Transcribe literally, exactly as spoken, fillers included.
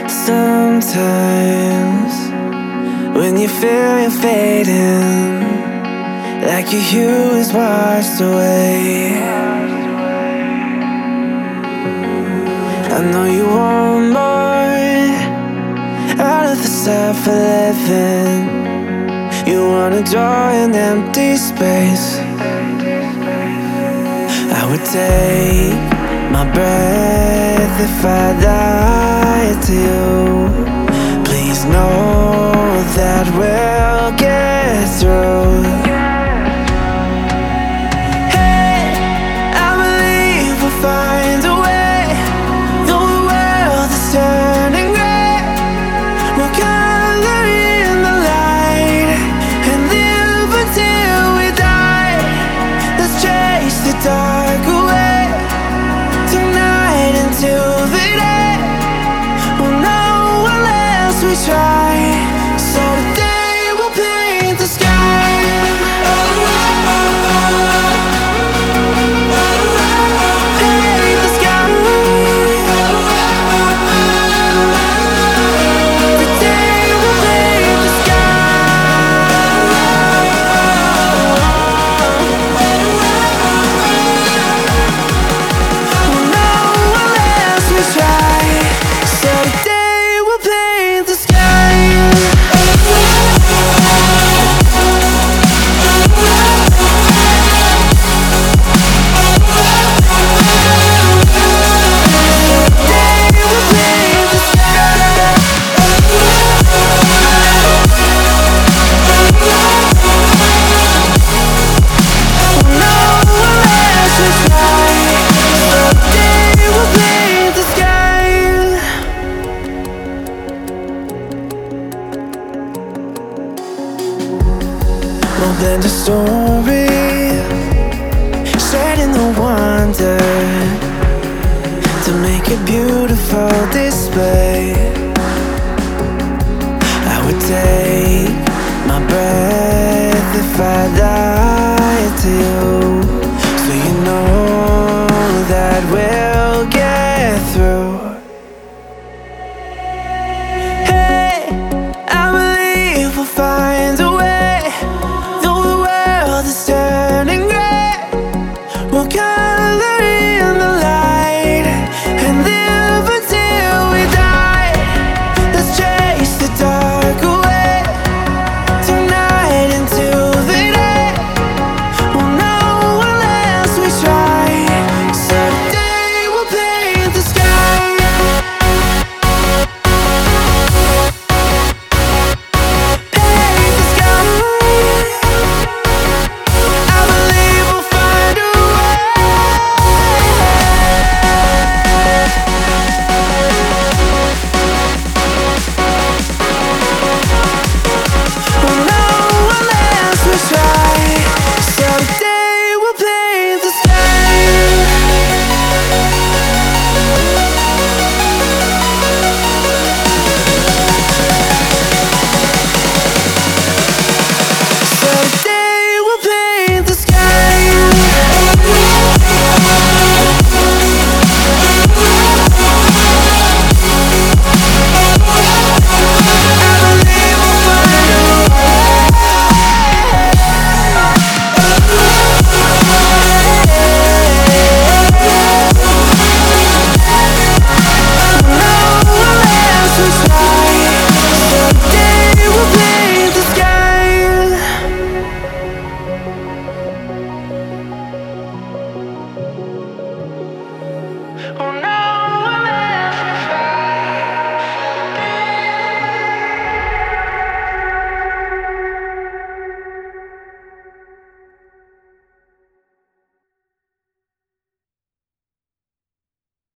Sometimes when you feel you're fading, like your hue is washed away, I know you want more out of the stuff for living. You wanna draw an empty space. I would take my breath if I lied to you. Please know that we'll get through. Hey, I believe we'll find a way. Though the world is turning gray, we'll color in the light and live until we die. Let's chase the dark away tonight until the day. We'll know unless we try. So today we'll paint the sky. Paint the sky. Today we'll paint the We'll know unless we try. So today we'll paint the sky. Today we'll paint the sky. We'll know unless we try. So today we'll paint the sky. We'll blend a story, sharing the wonder to make a beautiful display. I would take my breath if I lied to you, so you know that we'll